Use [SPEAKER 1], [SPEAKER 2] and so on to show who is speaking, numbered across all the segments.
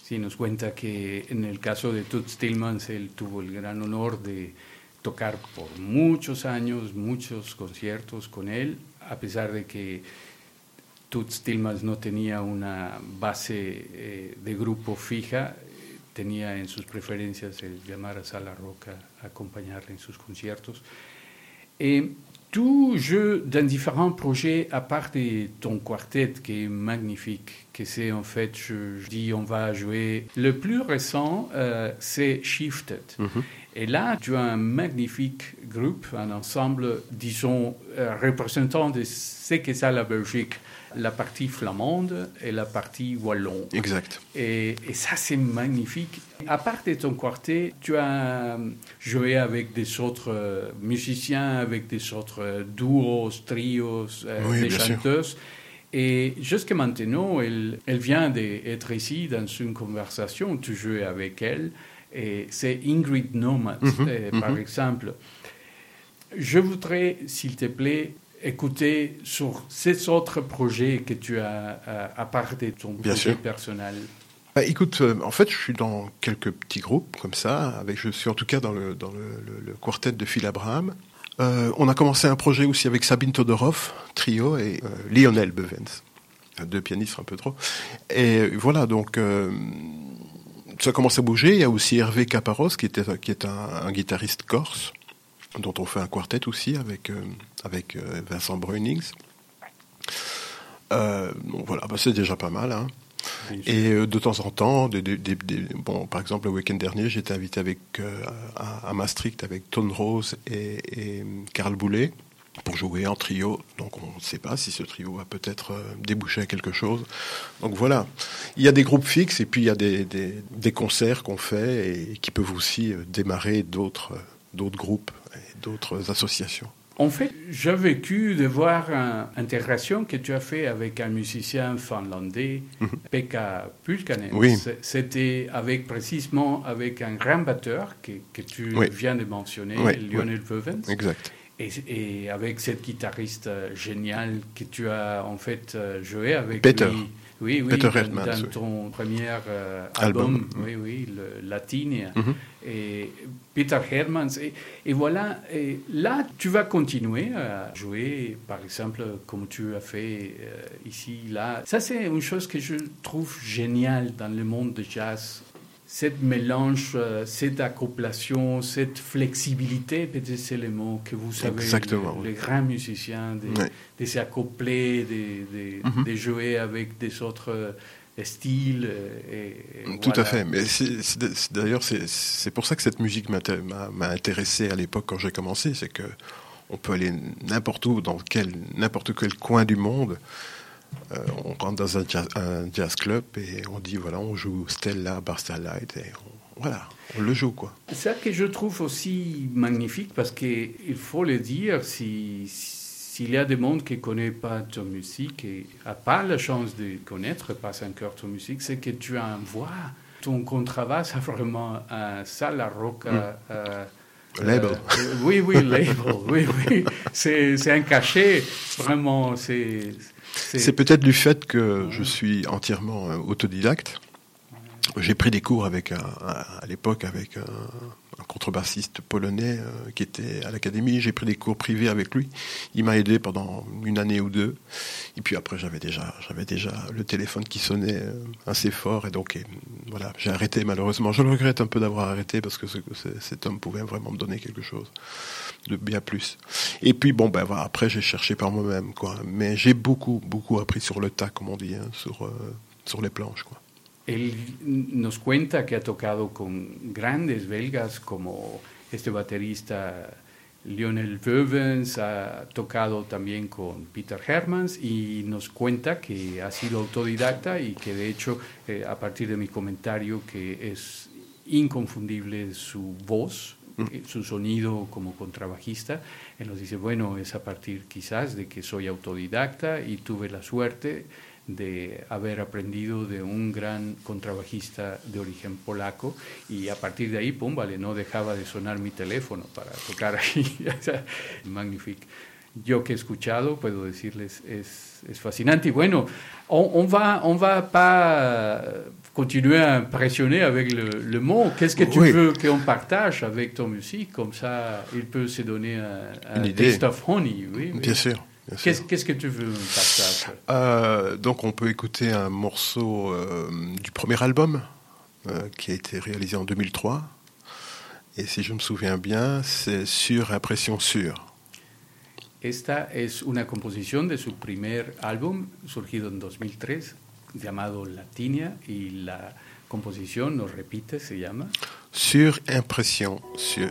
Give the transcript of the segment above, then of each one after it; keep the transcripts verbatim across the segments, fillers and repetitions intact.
[SPEAKER 1] Sí, nos cuenta que en el caso de Toots Thielemans, él tuvo el gran honor de tocar por muchos años, muchos conciertos con él, a pesar de que Toots Thielemans no tenía una base eh, de grupo fija, eh, tenía en sus preferencias el llamar a Sala Roca a acompañarle en sus conciertos. Et tu joues dans différents projets à part de ton quartet qui est magnifique, que c'est en fait, je, je dis, on va jouer. Le plus récent, euh, c'est Shifted. Mm-hmm. Et là, tu as un magnifique groupe, un ensemble, disons, euh, représentant de ce que c'est la Belgique. La partie flamande et la partie wallon.
[SPEAKER 2] Exact.
[SPEAKER 1] Et, et ça, c'est magnifique. À part de ton quartet, tu as joué avec des autres musiciens, avec des autres duos, trios,
[SPEAKER 2] oui,
[SPEAKER 1] des chanteuses. Sûr. Et jusqu'à maintenant, elle, elle vient d'être ici dans une conversation. Tu joues avec elle. Et c'est Ingrid Nomad, mm-hmm, et, mm-hmm. par exemple. Je voudrais, s'il te plaît, écouter sur ces autres projets que tu as à, à part de ton
[SPEAKER 2] Bien
[SPEAKER 1] projet
[SPEAKER 2] sûr.
[SPEAKER 1] personnel.
[SPEAKER 2] Bah, écoute, euh, en fait, je suis dans quelques petits groupes comme ça. Avec, je suis en tout cas dans le, dans le, le, le quartet de Phil Abraham. Euh, on a commencé un projet aussi avec Sabine Todorov, trio, et euh, Lionel Bevens. Deux pianistes, un peu trop. Et voilà, donc... Euh, ça commence à bouger. Il y a aussi Hervé Caparros, qui, était, qui est un, un guitariste corse, dont on fait un quartet aussi avec, euh, avec euh, Vincent Breunings. Euh, bon, voilà, bah, c'est déjà pas mal. Hein. Et euh, de temps en temps, des, des, des, des, bon, par exemple, le week-end dernier, j'étais invité avec, euh, à, à Maastricht avec Tone Rose et, et Karl Boulet pour jouer en trio. Donc on ne sait pas si ce trio va peut-être euh, déboucher à quelque chose. Donc voilà, il y a des groupes fixes et puis il y a des, des, des concerts qu'on fait et qui peuvent aussi euh, démarrer d'autres, euh, d'autres groupes et d'autres associations.
[SPEAKER 1] En fait, j'ai vécu de voir une intégration que tu as fait avec un musicien finlandais, mm-hmm. Pekka Pylkänen.
[SPEAKER 2] Oui.
[SPEAKER 1] C'était avec, précisément avec un grand batteur que, que tu
[SPEAKER 2] oui.
[SPEAKER 1] viens de mentionner,
[SPEAKER 2] oui.
[SPEAKER 1] Lionel
[SPEAKER 2] oui.
[SPEAKER 1] Bevens.
[SPEAKER 2] Exact.
[SPEAKER 1] Et, et avec cette guitariste géniale que tu as en fait joué avec
[SPEAKER 2] Peter.
[SPEAKER 1] lui. Oui, oui,
[SPEAKER 2] Peter
[SPEAKER 1] dans,
[SPEAKER 2] Redmans,
[SPEAKER 1] dans
[SPEAKER 2] oui.
[SPEAKER 1] ton premier euh, album,
[SPEAKER 2] album,
[SPEAKER 1] oui, oui, le Latinia.
[SPEAKER 2] Mm-hmm.
[SPEAKER 1] Et Peter Hermans. Et, et voilà, et là, tu vas continuer à jouer, par exemple, comme tu as fait euh, ici, là. Ça, c'est une chose que je trouve géniale dans le monde du jazz. Cette mélange, cette accouplation, cette flexibilité, peut-être c'est le mot que vous savez,
[SPEAKER 2] Exactement,
[SPEAKER 1] les,
[SPEAKER 2] oui.
[SPEAKER 1] les grands musiciens, de,
[SPEAKER 2] oui.
[SPEAKER 1] de s'accoupler, de, de,
[SPEAKER 2] mm-hmm.
[SPEAKER 1] de jouer avec des autres styles. Et, et
[SPEAKER 2] Tout
[SPEAKER 1] voilà.
[SPEAKER 2] à fait. Mais c'est, c'est, c'est, d'ailleurs, c'est, c'est pour ça que cette musique m'a, m'a intéressé à l'époque quand j'ai commencé. C'est que on peut aller n'importe où, dans quel, n'importe quel coin du monde. Euh, on rentre dans un jazz, un jazz club et on dit voilà, on joue Stella, Bar Starlight et on, voilà, on le joue quoi.
[SPEAKER 1] C'est ça que je trouve aussi magnifique parce qu'il faut le dire, si, s'il y a des monde qui ne connaît pas ta musique et n'a pas la chance de connaître pas encore ta musique, c'est que tu envoies ton contrebasse a vraiment un Sala Roca. Mm. Euh,
[SPEAKER 2] label.
[SPEAKER 1] Euh, oui, oui, label, oui, oui. C'est, c'est un cachet, vraiment, c'est...
[SPEAKER 2] C'est... c'est peut-être du fait que je suis entièrement autodidacte. J'ai pris des cours avec un, à l'époque avec un, un contrebassiste polonais euh, qui était à l'académie. J'ai pris des cours privés avec lui. Il m'a aidé pendant une année ou deux. Et puis après, j'avais déjà, j'avais déjà le téléphone qui sonnait assez fort. Et donc, et, voilà, j'ai arrêté malheureusement. Je le regrette un peu d'avoir arrêté parce que ce, ce, cet homme pouvait vraiment me donner quelque chose de bien plus. Et puis, bon, ben voilà, après, j'ai cherché par moi-même, quoi. Mais j'ai beaucoup, beaucoup appris sur le tas, comme on dit, hein, sur, euh, sur les planches, quoi.
[SPEAKER 1] Él nos cuenta que ha tocado con grandes belgas como este baterista Lionel Bevens, ha tocado también con Peter Hermans y nos cuenta que ha sido autodidacta y que de hecho eh, a partir de mi comentario que es inconfundible su voz, mm. su sonido como contrabajista, él nos dice, bueno, es a partir quizás de que soy autodidacta y tuve la suerte de haber aprendido de un gran contrabajista de origen polaco y a partir de ahí, pum, vale, no dejaba de sonar mi teléfono para tocar ahí. Magnifique. Yo que he escuchado, puedo decirles, es, es fascinante. Y bueno, on, on va, on va pas continuer à impressionner avec le, le mot. Qu'est-ce que tu oui. veux qu'on partage avec ton musique? Comme ça, il peut se donner un, un taste of honey. Oui,
[SPEAKER 2] bien oui. sûr.
[SPEAKER 1] Qu'est-ce, qu'est-ce que tu veux partager?
[SPEAKER 2] euh, Donc, on peut écouter un morceau euh, du premier album euh, qui a été réalisé en deux mille trois. Et si je me souviens bien, c'est Sur Impression Sûre.
[SPEAKER 1] Esta es una composición de su primer álbum, surgido en dos mil tres, llamado Latinia, y la composición, ¿nos repite, se llama?
[SPEAKER 2] Sur Impression Sûre.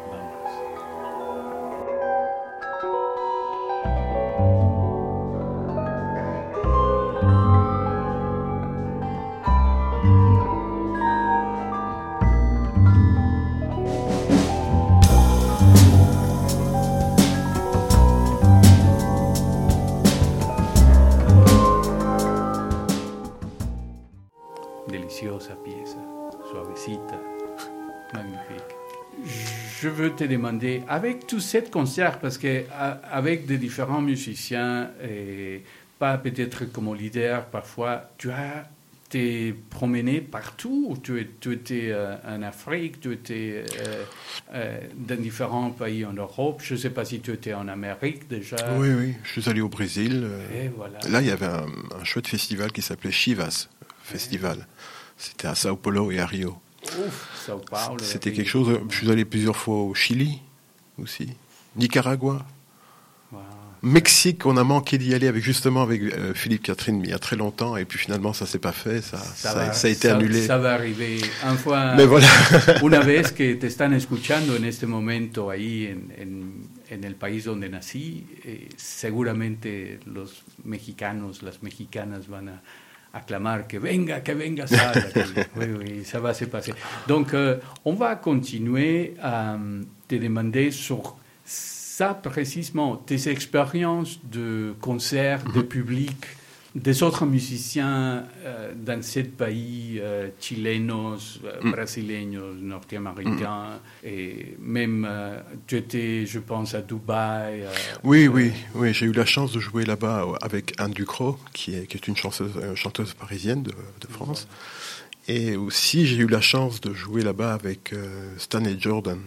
[SPEAKER 1] Deliciosa pieza, suavecita, magnifique. Je veux te demander, avec tous ces concerts, parce qu'avec des différents musiciens, et pas peut-être comme leader, parfois, tu as t'es promené partout, tu, tu étais euh, en Afrique, tu étais euh, euh, dans différents pays en Europe, je ne sais pas si tu étais en Amérique déjà.
[SPEAKER 2] Oui, oui, je suis allé au Brésil.
[SPEAKER 1] Et voilà.
[SPEAKER 2] Là, il y avait un, un chouette festival qui s'appelait Chivas Festival. C'était à Sao Paulo et à Rio.
[SPEAKER 1] Ouf, Sao Paulo.
[SPEAKER 2] C'était quelque chose. Je suis allé plusieurs fois au Chili aussi, Nicaragua, wow. Mexique. On a manqué d'y aller avec justement avec euh, Philippe Catherine il y a très longtemps et puis finalement ça s'est pas fait. Ça, ça, ça, va, ça a été
[SPEAKER 1] ça,
[SPEAKER 2] annulé.
[SPEAKER 1] Ça va arriver. Un fois,
[SPEAKER 2] Mais voilà.
[SPEAKER 1] Una vez que te están escuchando en este momento ahí en, en, en el país donde nací, eh, seguramente los mexicanos, las mexicanas van a acclamar que venga, que venga ça. Oui, oui, ça va se passer. Donc, euh, on va continuer à te demander sur ça précisément, tes expériences de concert, de public, des autres musiciens euh, dans ce pays, euh, chilenos, euh, mm. brasileños, nord-américains, mm. et même euh, tu étais, je pense, à Dubaï. Euh,
[SPEAKER 2] oui,
[SPEAKER 1] euh,
[SPEAKER 2] oui, oui, j'ai eu la chance de jouer là-bas avec Anne Ducrot, qui est, qui est une chanteuse, euh, chanteuse parisienne de, de France. Ouais. Et aussi, j'ai eu la chance de jouer là-bas avec euh, Stanley Jordan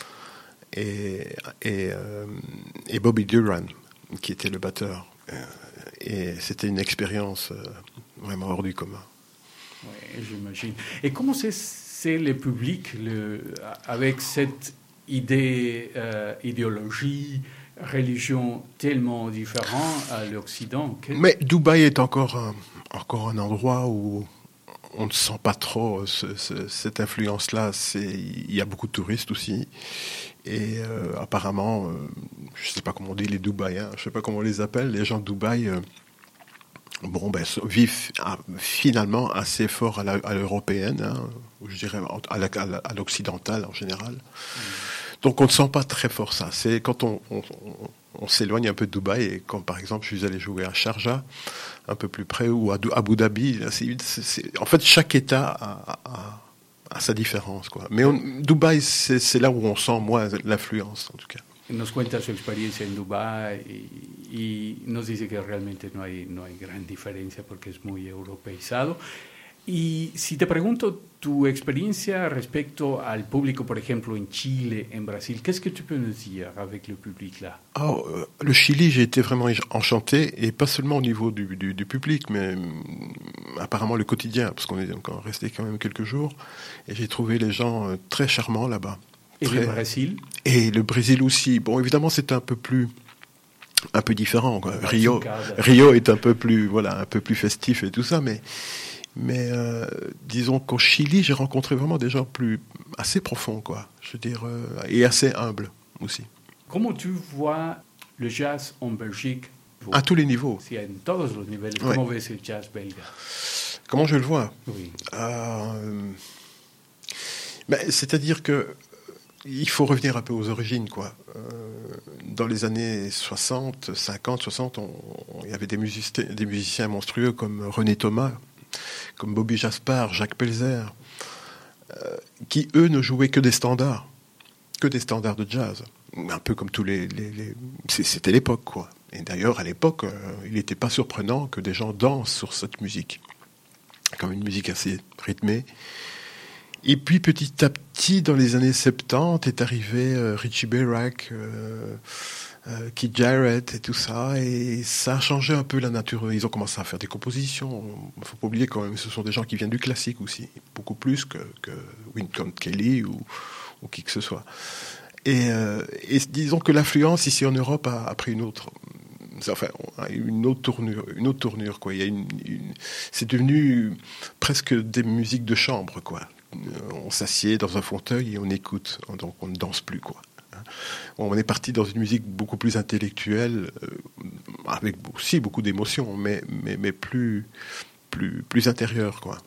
[SPEAKER 2] et, et, euh, et Bobby Duran, qui était le batteur. Et c'était une expérience euh, vraiment hors du commun.
[SPEAKER 1] Oui, j'imagine. Et comment c'est, c'est le public le, avec cette idée, euh, idéologie, religion tellement différente à l'Occident? Que...
[SPEAKER 2] Mais Dubaï est encore un, encore un endroit où on ne sent pas trop ce, ce, cette influence-là. C'est, il y a beaucoup de touristes aussi. Et euh, apparemment, euh, je ne sais pas comment on dit les Dubaïens, je ne sais pas comment on les appelle, les gens de Dubaï, euh, bon, ben, vivent ah, finalement assez fort à, la, à l'européenne, hein, je dirais à, la, à, la, à l'occidentale en général. Mmh. Donc on ne sent pas très fort ça. C'est quand on, on, on, on s'éloigne un peu de Dubaï, et quand par exemple je suis allé jouer à Sharjah, un peu plus près, ou à Abu Dhabi, là, c'est, c'est, c'est, en fait chaque État a... a à sa différence, quoi. Mais on, Dubaï, c'est, c'est là où on sent moins l'influence, en tout cas.
[SPEAKER 1] Nos cuenta su experiencia en Dubái y, y nos dice que realmente no hay, no hay gran diferencia porque es muy europeizado. Y si te pregunto tu experiencia respecto al público, por ejemplo, en Chile, en Brasil, qu'est-ce que tu peux nous dire avec le public là?
[SPEAKER 2] Oh, euh, le Chili, j'ai été vraiment enchanté, et pas seulement au niveau du, du, du public, mais euh, apparemment le quotidien, parce qu'on est encore resté quand même quelques jours, et j'ai trouvé les gens euh, très charmants là-bas.
[SPEAKER 1] Et
[SPEAKER 2] très...
[SPEAKER 1] le Brésil?
[SPEAKER 2] Et le Brésil aussi. Bon, évidemment, c'est un peu plus... un peu différent, quoi. Rio, Rio est un peu plus, voilà, un peu plus festif et tout ça, mais... Mais euh, disons qu'au Chili, j'ai rencontré vraiment des gens plus assez profonds, quoi. Je veux dire, euh, et assez humbles aussi.
[SPEAKER 1] Comment tu vois le jazz en Belgique?
[SPEAKER 2] À tous les niveaux.
[SPEAKER 1] Si, en tous les niveaux. Ouais. Comment ves le jazz belge?
[SPEAKER 2] Comment je le vois?
[SPEAKER 1] Oui.
[SPEAKER 2] Euh, ben, c'est-à-dire que il faut revenir un peu aux origines, quoi. Euh, dans les années soixante, cinquante, soixante, il y avait des musiciens, des musiciens monstrueux comme René Thomas, comme Bobby Jaspar, Jacques Pelzer, euh, qui, eux, ne jouaient que des standards, que des standards de jazz. Un peu comme tous les... les, les... C'était l'époque, quoi. Et d'ailleurs, à l'époque, euh, il n'était pas surprenant que des gens dansent sur cette musique. quand même une musique assez rythmée. Et puis petit à petit, dans les années soixante-dix, est arrivé euh, Richie Beirach, euh, euh, Keith Jarrett et tout ça, et ça a changé un peu la nature. Ils ont commencé à faire des compositions. Il ne faut pas oublier quand même, ce sont des gens qui viennent du classique aussi, beaucoup plus que, que Wynton Kelly ou, ou qui que ce soit. Et, euh, et disons que l'influence ici en Europe a, a pris une autre, enfin, une autre tournure, une autre tournure quoi. Il y a une, une, c'est devenu presque des musiques de chambre quoi. On s'assied dans un fauteuil et on écoute, donc on ne danse plus quoi. On est parti dans une musique beaucoup plus intellectuelle, euh, avec aussi beaucoup d'émotions, mais, mais, mais plus, plus, plus intérieure quoi.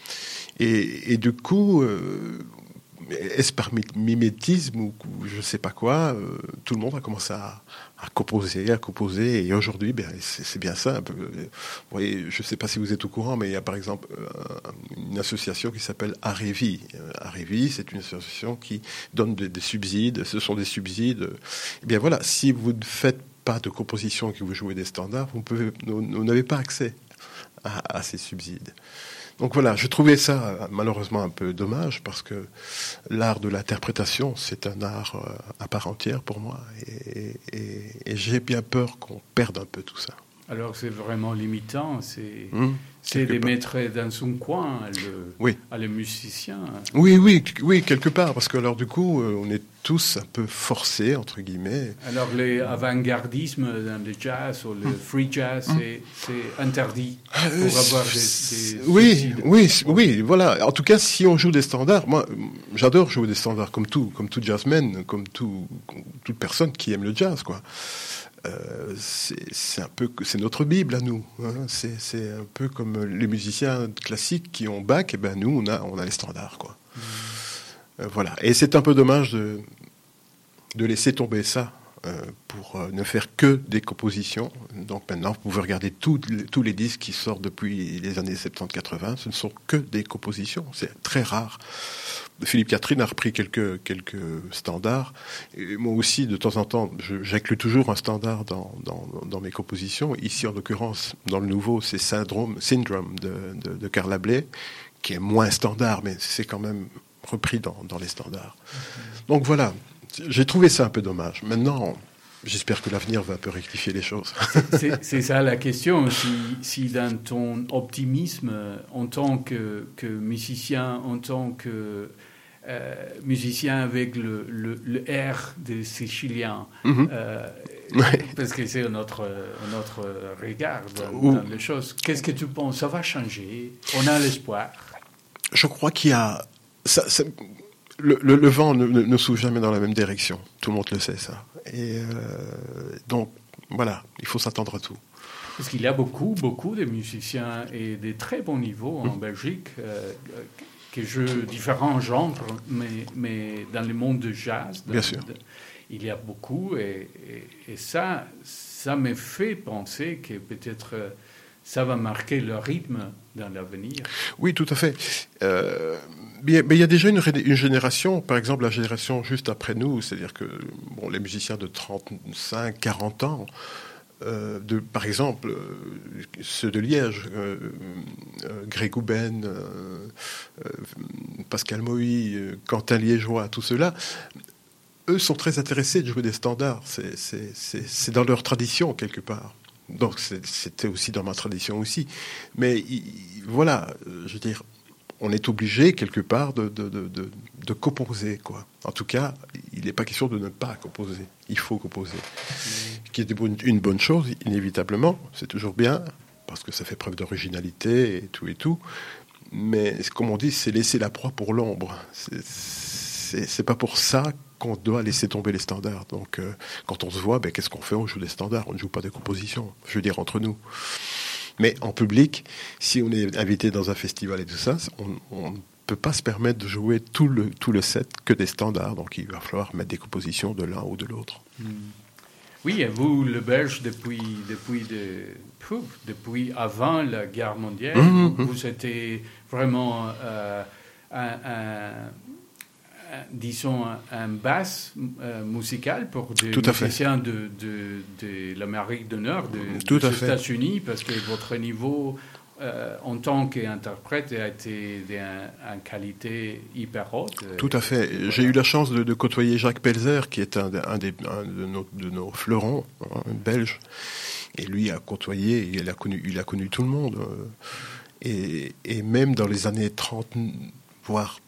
[SPEAKER 2] Et, et du coup, euh, est-ce par mimétisme ou je ne sais pas quoi, euh, tout le monde a commencé à, à composer, à composer, et aujourd'hui, ben, c'est, c'est bien ça. Un peu. Vous voyez, je ne sais pas si vous êtes au courant, mais il y a par exemple euh, une association qui s'appelle Arevi. Euh, Arevi, c'est une association qui donne des, des subsides. Ce sont des subsides. Eh bien voilà, si vous ne faites pas de composition et que vous jouez des standards, vous, pouvez, vous, vous n'avez pas accès à, à ces subsides. Donc voilà, je trouvais ça malheureusement un peu dommage parce que l'art de l'interprétation, c'est un art à part entière pour moi et, et, et j'ai bien peur qu'on perde un peu tout ça.
[SPEAKER 1] Alors c'est vraiment limitant, c'est,
[SPEAKER 2] mmh,
[SPEAKER 1] c'est de mettre dans son coin le,
[SPEAKER 2] oui.
[SPEAKER 1] à le musicien.
[SPEAKER 2] Oui, oui, oui, quelque part, parce que alors du coup, on est tous un peu forcés, entre guillemets.
[SPEAKER 1] Alors l'avant-gardisme dans le jazz ou le free jazz, mmh. c'est, c'est interdit pour euh, avoir des, des
[SPEAKER 2] oui, oui, oui, voilà. En tout cas, si on joue des standards, moi, j'adore jouer des standards comme tout, comme tout jazzman, comme tout, comme toute personne qui aime le jazz, quoi. Euh, c'est, c'est un peu, c'est notre Bible à nous. Hein. C'est, c'est un peu comme les musiciens classiques qui ont Bach, et ben nous on a, on a les standards, quoi. Mmh. Euh, voilà. Et c'est un peu dommage de, de laisser tomber ça euh, pour euh, ne faire que des compositions. Donc maintenant, vous pouvez regarder tous les, tous les disques qui sortent depuis les années soixante-dix quatre-vingts. Ce ne sont que des compositions. C'est très rare. Philippe Catherine a repris quelques, quelques standards. Et moi aussi, de temps en temps, je, j'inclus toujours un standard dans, dans, dans mes compositions. Ici, en l'occurrence, dans le nouveau, c'est Syndrome, Syndrome de, de, de Carla Bley, qui est moins standard, mais c'est quand même repris dans, dans les standards. Mm-hmm. Donc voilà, j'ai trouvé ça un peu dommage. Maintenant, j'espère que l'avenir va un peu rectifier les choses.
[SPEAKER 1] c'est, c'est ça la question. Si, si dans ton optimisme, en tant que, que musicien, en tant que euh, musicien avec le, le, le R des Siciliens, mm-hmm. euh, ouais. parce que c'est notre, notre regard dans, Ou... dans les choses, qu'est-ce que tu penses? Ça va changer? On a l'espoir?
[SPEAKER 2] Je crois qu'il y a... Ça, ça... Le, le, le vent ne, ne, ne souffle jamais dans la même direction. Tout le monde le sait, ça. Et euh, donc, voilà, il faut s'attendre à tout.
[SPEAKER 1] Parce qu'il y a beaucoup, beaucoup de musiciens et de très bons niveaux en mmh. Belgique euh, qui jouent différents genres, mais, mais dans le monde du jazz,
[SPEAKER 2] Bien sûr.
[SPEAKER 1] De, il y a beaucoup. Et, et, et ça, ça me fait penser que peut-être ça va marquer le rythme dans l'avenir.
[SPEAKER 2] Oui, tout à fait. Euh, mais il y a déjà une, une génération, par exemple la génération juste après nous, c'est-à-dire que bon, les musiciens de trente-cinq, quarante ans, euh, de, par exemple, euh, ceux de Liège, euh, euh, Greg Houben, euh, euh, Pascal Moïse, euh, Quentin Liégeois, tout cela, eux sont très intéressés de jouer des standards. C'est, c'est, c'est, c'est dans leur tradition, quelque part. Donc c'était aussi dans ma tradition aussi. Mais voilà, je veux dire, on est obligé quelque part de, de, de, de, de composer, quoi. En tout cas, il n'est pas question de ne pas composer. Il faut composer. Mmh. Qui est une bonne chose, inévitablement. C'est toujours bien, parce que ça fait preuve d'originalité et tout et tout. Mais comme on dit, c'est laisser la proie pour l'ombre. C'est, c'est, c'est pas pour ça qu'on doit laisser tomber les standards. Donc, euh, quand on se voit, ben, qu'est-ce qu'on fait? On joue des standards, on ne joue pas des compositions. Je veux dire, entre nous. Mais en public, si on est invité dans un festival et tout ça, on ne peut pas se permettre de jouer tout le, tout le set que des standards. Donc, il va falloir mettre des compositions de l'un ou de l'autre.
[SPEAKER 1] Mmh. Oui, et vous, le Belge, depuis, depuis, de, pouf, depuis avant la guerre mondiale, mmh, vous, mmh. vous étiez vraiment euh, un... un disons, un basse euh, musicale pour des
[SPEAKER 2] Tout
[SPEAKER 1] musiciens de, de, de l'Amérique du Nord, de, des États-Unis, parce que votre niveau euh, en tant qu'interprète, a été d'une qualité hyper haute.
[SPEAKER 2] Tout à fait. Voilà. J'ai eu la chance de, de côtoyer Jacques Pelzer, qui est un, un, des, un de, nos, de nos fleurons, hein, belge. Et lui a côtoyé, il a connu, il a connu tout le monde. Et, et même dans les années trente, voire